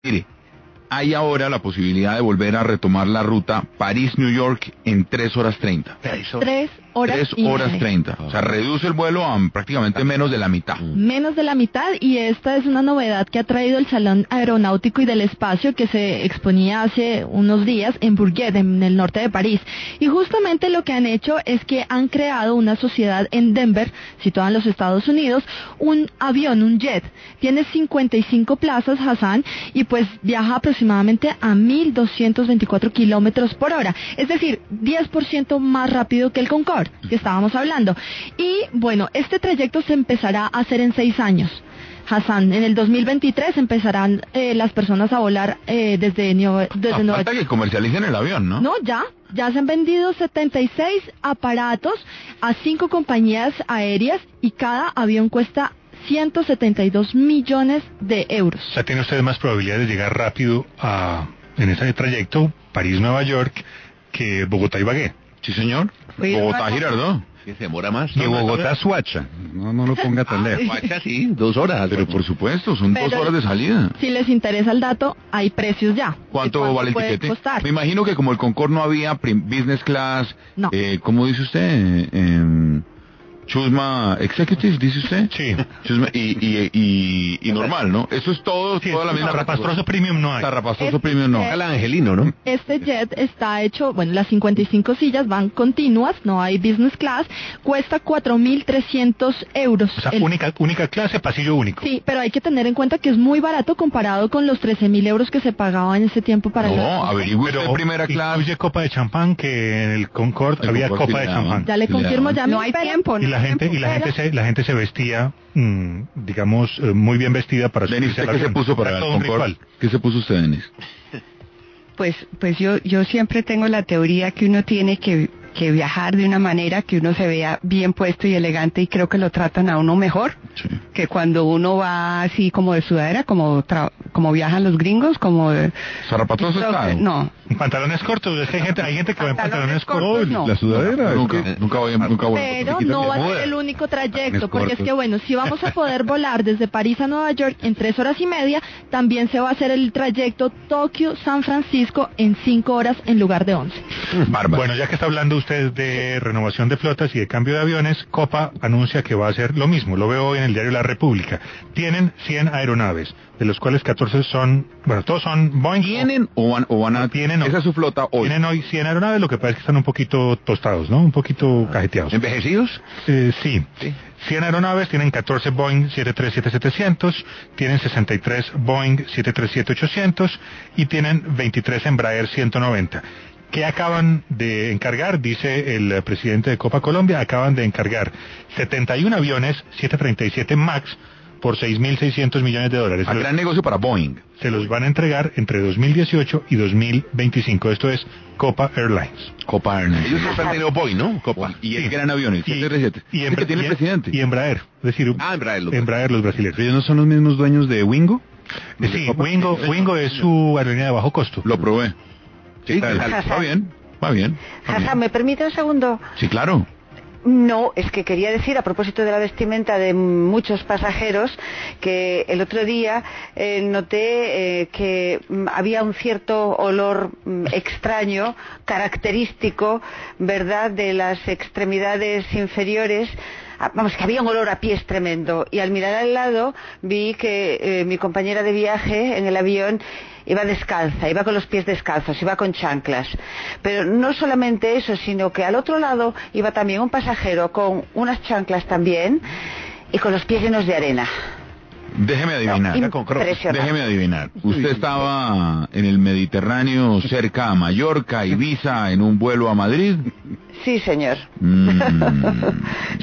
Mire, hay ahora la posibilidad de volver a retomar la ruta París-New York en 3 horas 30. 3 horas 3 horas 30. O sea, reduce el vuelo a prácticamente menos de la mitad. Menos de la mitad, y esta es una novedad que ha traído el Salón Aeronáutico y del Espacio, que se exponía hace unos días en Bourget, en el norte de París. Y justamente lo que han hecho es que han creado una sociedad en Denver, situada en los Estados Unidos, un avión, un jet. Tiene 55 plazas, Hassan, y pues viaja aproximadamente a 1.224 kilómetros por hora. Es decir, 10% más rápido que el Concorde, que estábamos hablando. Y bueno, este trayecto se empezará a hacer en 6 años. Hassan, en el 2023 empezarán las personas a volar desde Nueva York. Falta que comercialicen el avión, ¿no? No, ya se han vendido 76 aparatos a 5 compañías aéreas y cada avión cuesta 172 millones de euros. O sea, tiene usted más probabilidad de llegar rápido en ese trayecto París-Nueva York que Bogotá-Ibagué. Sí, señor. Bogotá-Girardot. Que se demora más. Que Bogotá-Suacha. No lo ponga tan lejos. Suacha sí, 2 horas. Pero por supuesto, son 2 horas de salida. Si les interesa el dato, hay precios ya. ¿Cuánto vale el puede tiquete? costar? Me imagino que como el Concorde no había business class, No. ¿cómo dice usted? Chusma Executive, dice usted. Sí. Chusma, y normal, ¿no? Eso es todo, Sí, toda la misma Zarrapastroso Premium no hay. Zarrapastroso Premium no. El Angelino, ¿no? Este jet está hecho, bueno, las 55 sillas van continuas, no hay business class, cuesta 4.300 euros. O sea, única clase, pasillo único. Sí, pero hay que tener en cuenta que es muy barato comparado con los 13.000 euros que se pagaban en ese tiempo para No, averigüe usted Pero primera clase. incluye copa de champán, que en el Concorde El había Concorde copa sí de le daban. champán. Ya le confirmo, ya No hay tiempo, Y la gente se vestía, digamos, muy bien vestida para Denis, subirse ¿usted al qué se avión. puso para Era el todo un Concorde? ritual. ¿Qué se puso usted, Denis? Pues yo siempre tengo la teoría que uno tiene que viajar de una manera que uno se vea bien puesto y elegante, y creo que lo tratan a uno mejor Sí. que cuando uno va así como de sudadera, como viajan los gringos, como de... ¿Zarrapastroso está? No. Pantalones cortos, es que hay gente que va en pantalones cortos. no. La sudadera. Nunca voy Pero no va a ser el único trayecto, porque es que bueno, si vamos a poder volar desde París a Nueva York en 3 horas y media, también se va a hacer el trayecto Tokio-San Francisco en 5 horas en lugar de 11. Bárbaro. Bueno, ya que está hablando usted de renovación de flotas y de cambio de aviones, Copa anuncia que va a hacer lo mismo. Lo veo hoy en el diario La República. Tienen 100 aeronaves, de los cuales 14 son, bueno, todos son Boeing. ¿Tienen o van a...? Tienen hoy. Esa es su flota hoy. Tienen hoy 100 aeronaves, lo que pasa es que están un poquito tostados, ¿no? Un poquito cajeteados. ¿Envejecidos? Sí. 100 aeronaves, tienen 14 Boeing 737-700, tienen 63 Boeing 737-800 y tienen 23 Embraer 190. ¿Qué acaban de encargar? Dice el presidente de Copa Colombia, acaban de encargar 71 aviones 737 MAX por $6.600 millones. Un gran negocio para Boeing. Se los van a entregar entre 2018 y 2025. Esto es Copa Airlines. Copa Airlines. Ellos siempre han tenido Boeing, ¿no? Copa. Y el gran avión, el 737. Y ¿Es que tiene el presidente? Y Embraer. Es decir, Embraer, los brasileños. ¿Ellos no son los mismos dueños de Wingo? Sí, Wingo es su aerolínea de bajo costo. Lo probé. Sí, Va bien, va bien. Hassan, ¿me permite un segundo? Sí, claro. No, es que quería decir, a propósito de la vestimenta de muchos pasajeros, que el otro día noté que había un cierto olor extraño, característico, ¿verdad?, de las extremidades inferiores. Vamos, que había un olor a pies tremendo. Y al mirar al lado vi que mi compañera de viaje en el avión iba descalza, iba con los pies descalzos, iba con chanclas. Pero no solamente eso, sino que al otro lado iba también un pasajero con unas chanclas también y con los pies llenos de arena. Déjeme adivinar. Impresionante. Déjeme adivinar. Usted estaba en el Mediterráneo, cerca a Mallorca, Ibiza, en un vuelo a Madrid. Sí, señor.